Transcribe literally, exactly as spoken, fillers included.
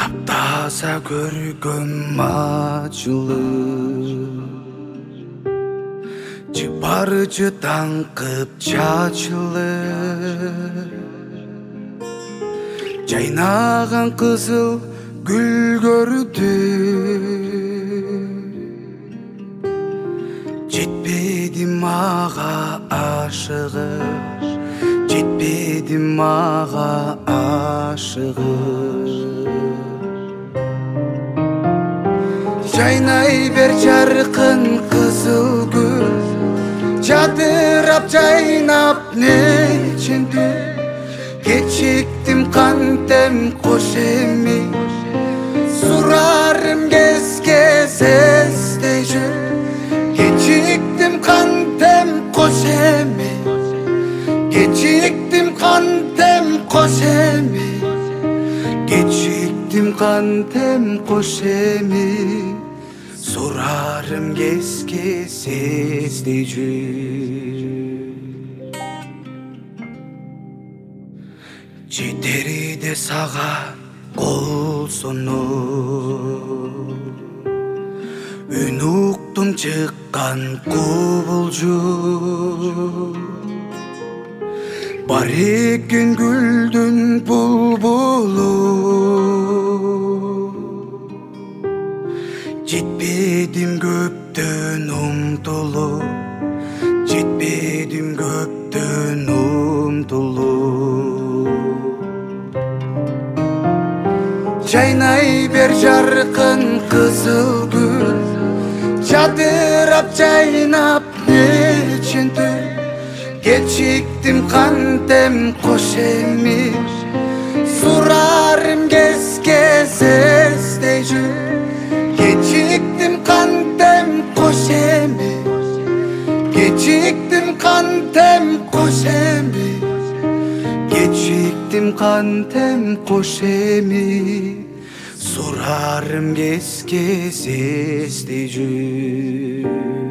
таптаса көргөм мачылып, жыпарчы таңкып чачылып, жайнаган кызыл гүл көрдү. Жетпеди мага ашыгып, жетпеди мага ашыгып. Жайнай бер жаркын кызыл гүл, жадырап жайнап нечинди. Кечиктим кантем кош эми, сурарым кез-кез эстей жүр. Kechiktim kantem koşemi, Kechiktim kantem koşemi, Kechiktim kantem koşemi. Sorarım keske seslici. Жетери де сага кол сону, үн уктум чыккан кубулжу. Бар экен гүлдүн булбулу, жетпедим көптөн умтулуп, жетпедим көптөн умтулуп. Жайнай бер жаркын кызыл гүл, жадырап жайнап нечинди. Кечиктим кантем кош эми, сурарым кез-кез эстей жүр. Кечиктим кантем кош эми, Кечиктим кантем кош эми, Кечиктим кантем кош эми. Сурарым кез-кез эстей жүр.